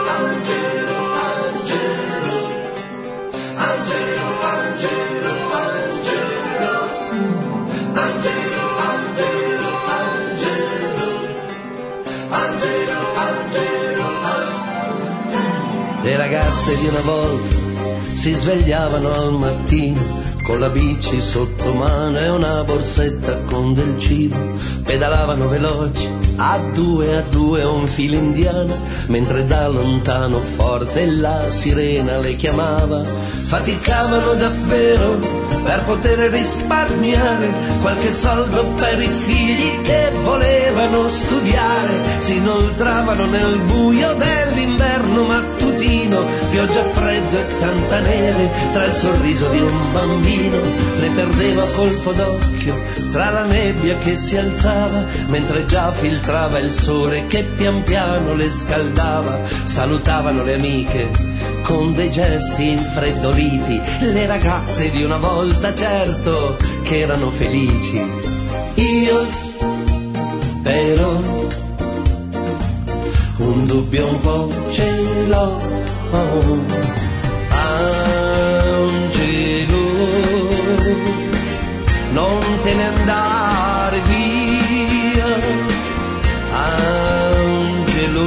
Le ragazze di una volta si svegliavano al mattino con la bici sotto mano e una borsetta con del cibo, pedalavano veloci a due un filo indiano, mentre da lontano forte la sirena le chiamava. Faticavano davvero per poter risparmiare qualche soldo per i figli che volevano studiare. Si inoltravano nel buio dell'inverno mattutino, pioggia, freddo e tanta neve, tra il sorriso di un bambino. Le perdeva a colpo d'occhio tra la nebbia che si alzava, mentre già filtrava il sole che pian piano le scaldava. Salutavano le amiche con dei gesti infreddoliti, le ragazze di una volta, certo che erano felici. Io però un dubbio un po' ce l'ho, Angelo, non te ne andare via, Angelo,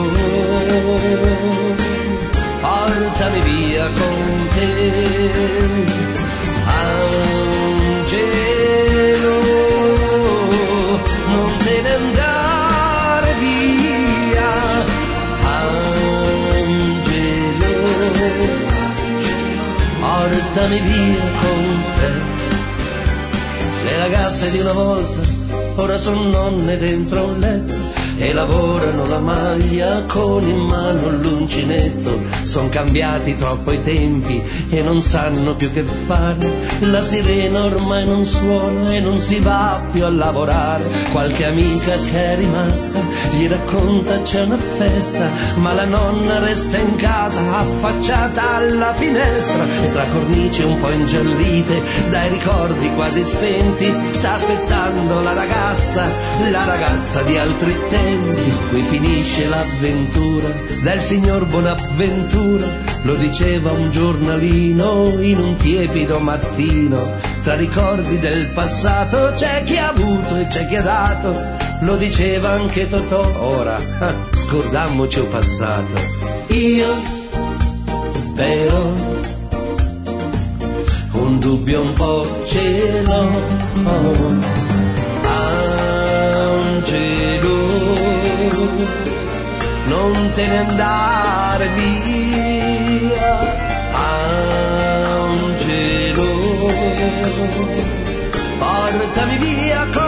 portami via con te, Angelo, non te ne andare via, Angelo, portami via con te. Le ragazze di una volta ora sono nonne dentro un letto e lavorano la maglia con in mano l'uncinetto. Son cambiati troppo i tempi e non sanno più che fare. La sirena ormai non suona e non si va più a lavorare. Qualche amica che è rimasta gli racconta c'è una festa, ma la nonna resta in casa affacciata alla finestra e tra cornici un po' ingiallite dai ricordi quasi spenti sta aspettando la ragazza di altri tempi. Qui finisce l'avventura del signor Bonavventura, lo diceva un giornalino in un tiepido mattino. Tra ricordi del passato c'è chi ha avuto e c'è chi ha dato, lo diceva anche Totò. Ora scordammoci il passato. Io però un dubbio un po' ce l'ho, Angelo, non te ne andare via, Angelo, portami via con